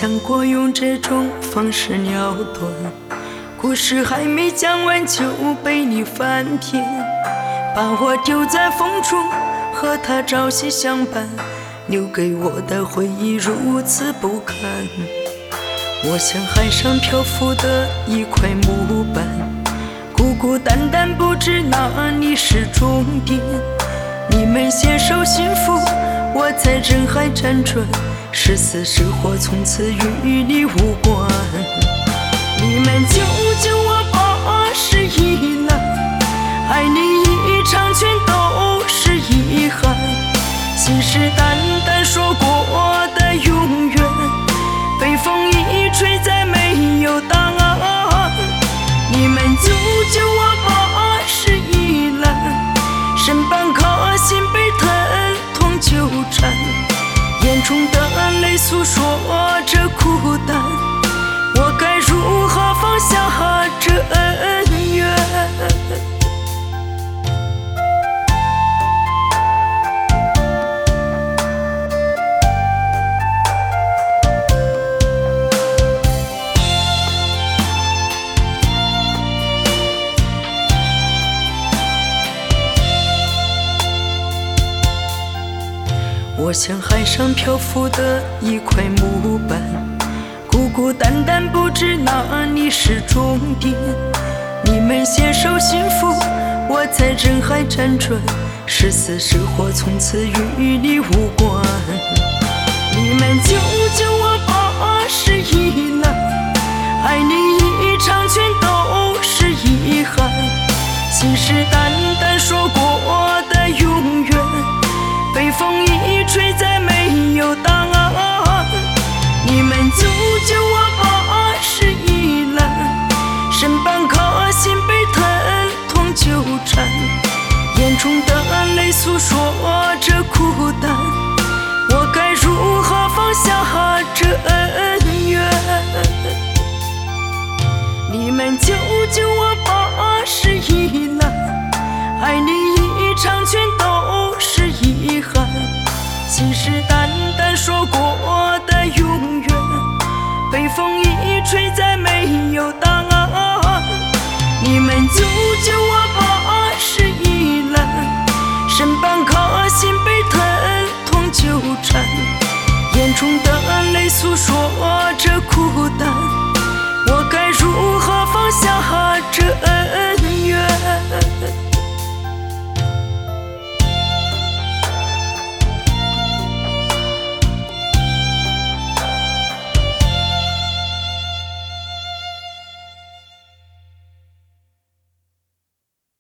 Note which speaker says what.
Speaker 1: 想过用这种方式了断，故事还没讲完就被你翻篇，把我丢在风中，和他朝夕相伴，留给我的回忆如此不堪。我像海上漂浮的一块木板，孤孤单单不知哪里是终点。你们携手幸福，我在人海辗转，是死是活从此与你无关。你们救救我吧，是依赖，爱你一场全都是遗憾，信誓旦旦说过的永远，被风一吹再没有答案。你们救救我吧，是依赖，身半颗心被疼痛纠缠，眼中的泪诉说着孤单，我该如何放下这恩怨？我像海上漂浮的一块木板，孤孤单单不知哪里是终点。你们携手幸福，我在人海辗转，是死是活从此与你无关。你们救救我吧，是依赖，爱你一场全都是遗憾，信誓旦旦说过的永远，被风一吹再没有答案。你们救救我吧，是依赖，身半颗心被疼痛纠缠，眼中的泪诉说着孤单，我该如何放下这恩怨？你们救救我吧，是依赖，爱你一场全都是遗憾，信誓旦旦说过的永远，被风一吹再没有答案。你们救救我吧，是依赖，身半颗心被疼痛纠缠，眼中的泪诉说着孤单，我该如何放下这恩怨？ 你们救救我吧，是依赖，爱你一场全都是遗憾，信誓旦旦说过的永远，被风一吹再没有答案。你们救救我吧，是依赖，身半颗心被疼痛纠缠，眼中的泪诉说着